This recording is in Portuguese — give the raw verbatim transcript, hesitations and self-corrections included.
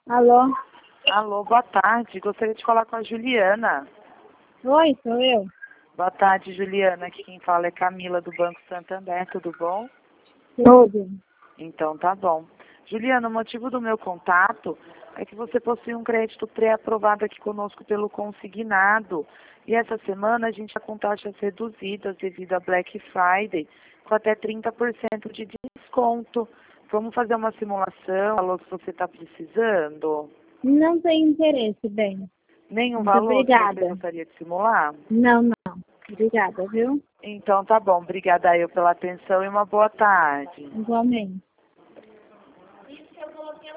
Alô? Alô, boa tarde. Gostaria de falar com a Juliana. Oi, sou eu. Boa tarde, Juliana. Aqui quem fala é Camila do Banco Santander. Tudo bom? Tudo. Então tá bom. Juliana, o motivo do meu contato é que você possui um crédito pré-aprovado aqui conosco pelo consignado. E essa semana a gente está com taxas reduzidas devido a Black Friday, com até trinta por cento de desconto. Vamos fazer uma simulação, falou que você está precisando? Não tenho interesse, bem. Nenhum Muito valor que você obrigada. gostaria de simular? Não, não. Obrigada, viu? Então tá bom. Obrigada eu pela atenção e uma boa tarde. Igualmente.